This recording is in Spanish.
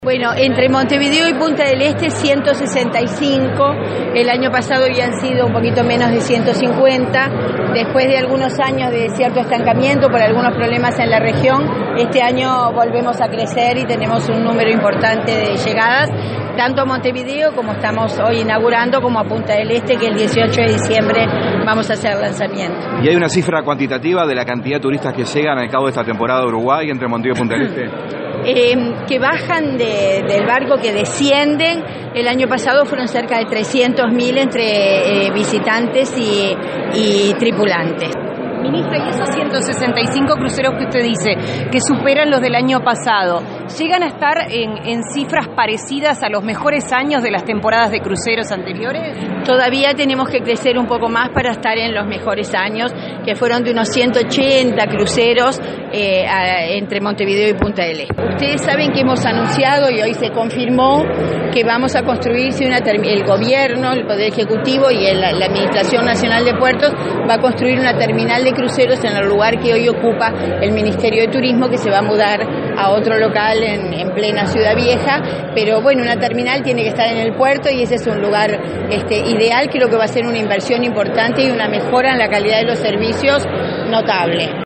Bueno, entre Montevideo y Punta del Este 165, el año pasado ya han sido un poquito menos de 150, después de algunos años de cierto estancamiento por algunos problemas en la región, este año volvemos a crecer y tenemos un número importante de llegadas, tanto a Montevideo como estamos hoy inaugurando, como a Punta del Este, que el 18 de diciembre vamos a hacer lanzamiento. ¿Y hay una cifra cuantitativa de la cantidad de turistas que llegan al cabo de esta temporada de Uruguay entre Montevideo y Punta del Este? Que bajan del barco, que descienden. El año pasado fueron cerca de 300.000 entre visitantes y tripulantes. Ministra, y esos 165 cruceros que usted dice, que superan los del año pasado, ¿llegan a estar en cifras parecidas a los mejores años de las temporadas de cruceros anteriores? Todavía tenemos que crecer un poco más para estar en los mejores años, que fueron de unos 180 cruceros entre Montevideo y Punta del Este. Ustedes saben que hemos anunciado y hoy se confirmó que vamos a construirse el gobierno, el Poder Ejecutivo y la Administración Nacional de Puertos va a construir una terminal de cruceros en el lugar que hoy ocupa el Ministerio de Turismo, que se va a mudar a otro local en plena Ciudad Vieja, pero bueno, una terminal tiene que estar en el puerto y ese es un lugar ideal. Creo que va a ser una inversión importante y una mejora en la calidad de los servicios notable.